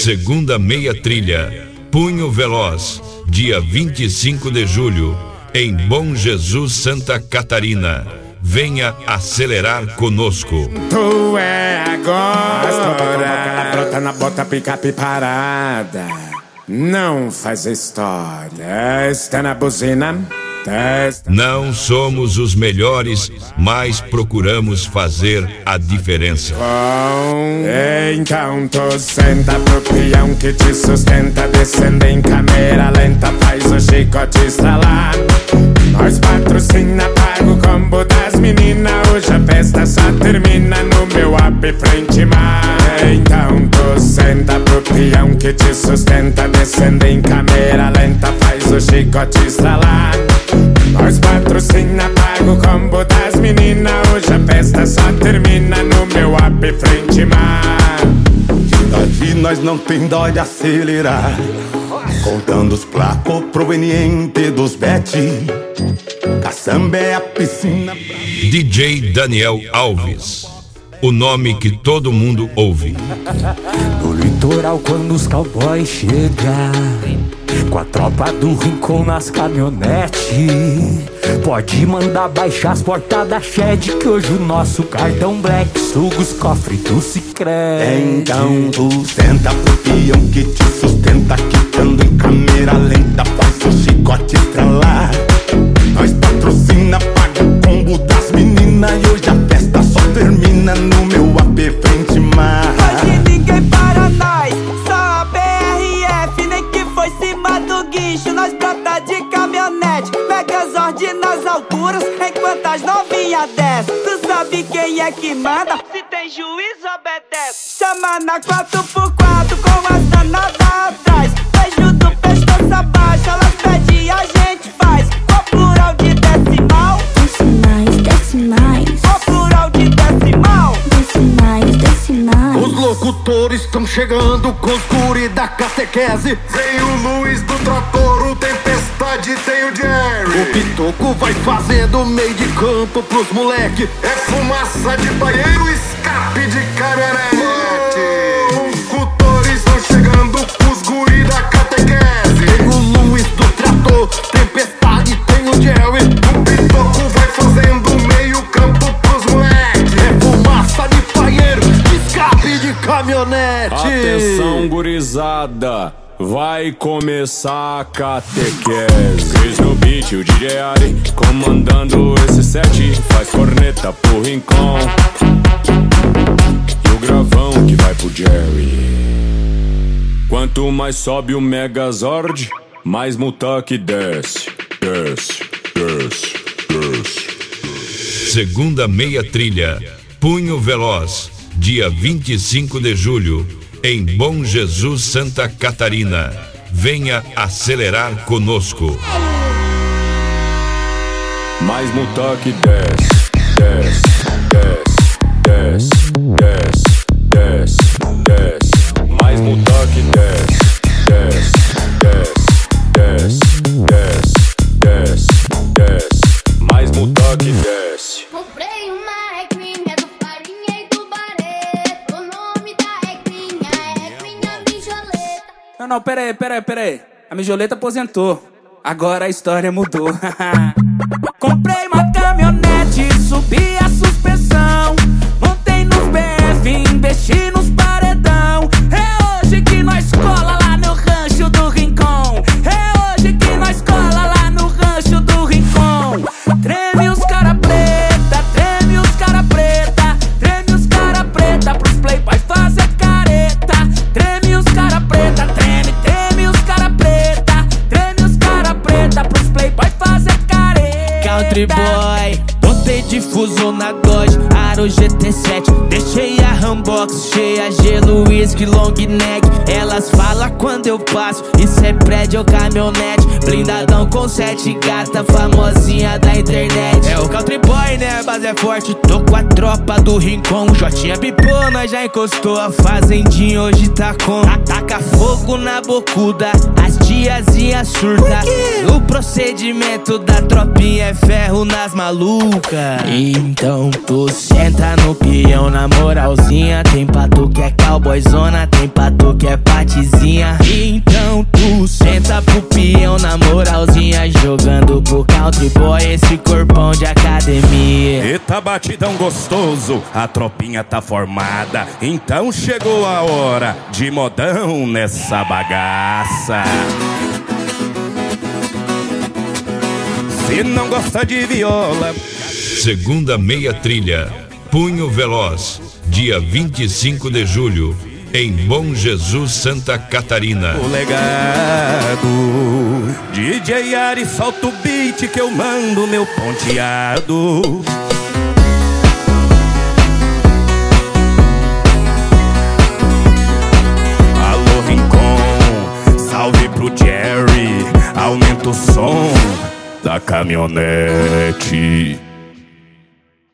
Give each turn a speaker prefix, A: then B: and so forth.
A: Segunda meia trilha, Punho Veloz, dia 25 de julho, em Bom Jesus, Santa Catarina. Venha acelerar conosco.
B: Tu é agora. Brota na bota, picape parada. Não faz história. Está na buzina.
A: Não somos os melhores, mas procuramos fazer a diferença.
B: Então tu senta pro peão que te sustenta, descendo em câmera lenta, faz o chicote estralar. Nós patrocina, paga o combo das meninas. Hoje a festa só termina no meu app frente mar. Então tu senta pro peão que te sustenta, descendo em câmera lenta, faz o chicote estralar. Nós patrocina, paga o combo das meninas. Hoje a festa só termina no meu app frente mar.
C: De nós não tem dó de acelerar, contando os placos provenientes dos bet. Caçamba é a piscina.
A: DJ Daniel Alves, o nome que todo mundo ouve.
D: No litoral quando os cowboys chegam, com a tropa do Rincon nas caminhonetes, pode mandar baixar as portas da Shed, que hoje o nosso cartão Black suga os cofres do Sicredi.
C: Então tu senta pro peão que te sustenta, quicando em câmera lenta, faz o chicote estralar. Nós patrocina, paga o combo das meninas, e hoje a festa só termina no meu AP frente mar.
E: Hoje ninguém para nós, só a BRF, nem que foi cima do guincho. Nós brota de caminhonete, Megazord nas alturas, enquanto as novinhas descem. Tu sabe quem é que manda? Se tem juiz, obedece. Chama na 4x4 com as danadas atrás. Beijo do pescoço abaixo, elas pedem, a gente faz. Qual plural de decimal?
F: Desce mais, desce mais.
E: Qual plural de decimal?
F: Desce mais, desce mais.
C: Os locutores estão chegando com os guri da catequese. Tem o Luiz do Trator, o Tempestade, tem o Jerry. O Pitoco vai fazendo meio de campo pros moleque. É fumaça de banheiro, escape de caminhonete. Locutores estão chegando com os guri da catequese. Tem o Luiz do Trator, Tempestade, tem o Jerry. O Pitoco vai fazendo meio campo pros moleque. É fumaça de banheiro, escape de caminhonete.
G: Atenção, gurizada, vai começar a catequese. Cris no beat, o DJ Ari comandando esse set. Faz corneta pro Rincon e o gravão que vai pro Jerry. Quanto mais sobe o Megazord, mais Mutak desce, desce, desce, desce.
A: Segunda meia trilha, Punho Veloz, dia 25 de julho, em Bom Jesus, Santa Catarina. Venha acelerar conosco.
G: Mais Mutak desce, desce, desce, desce, desce, desce, desce. Mais Mutak desce, desce, desce, desce, desce, desce, desce. Mais Mutak desce.
F: Comprei uma regrinha do Farinha e do Barreto. O nome da regrinha é regrinha Mijoleta.
H: Não, peraí. A Mijoleta aposentou. Agora a história mudou. Comprei uma caminhonete, subi a suspensão, montei nos BF, investi nos paredão. É hoje que nós cola lá no rancho do Rincon. É hoje que nós cola lá no rancho do Rincon. Treme os cara preta, treme os cara preta, treme os cara preta pros playboys fazer careta. Treme os cara preta, treme os cara preta, treme os cara preta pros playboys fazer careta. Country boy, botei difuso na Dodge, Aro GT7, deixei a Rambox cheia, gelo, whisky, long neck. Elas falam quando eu passo, isso é prédio ou caminhonete, blindadão com 7 gata, famosinha da internet. É o Country boy, né, a base é forte, tô com a tropa do Rincon. Jotinha bipou, nós já encostou, a fazendinha hoje tá com. Ataca fogo na bocuda, as tiazinhas surta. O procedimento da tropinha é ferro nas malucas.
I: Então tu senta no peão na moralzinha. Tem pra tu que é cowboyzona, tem pra tu que é patizinha. Então tu senta pro peão na moralzinha, jogando pro country boy esse corpão de academia.
J: Eita batidão gostoso, a tropinha tá formada. Então chegou a hora de modão nessa bagaça. Se não gosta de viola.
A: Segunda meia trilha, Punho Veloz, dia 25 de julho, em Bom Jesus, Santa Catarina.
J: O legado, DJ Ari, solta o beat que eu mando meu ponteado. Alô Rincon, salve pro Jerry, aumenta o som da caminhonete.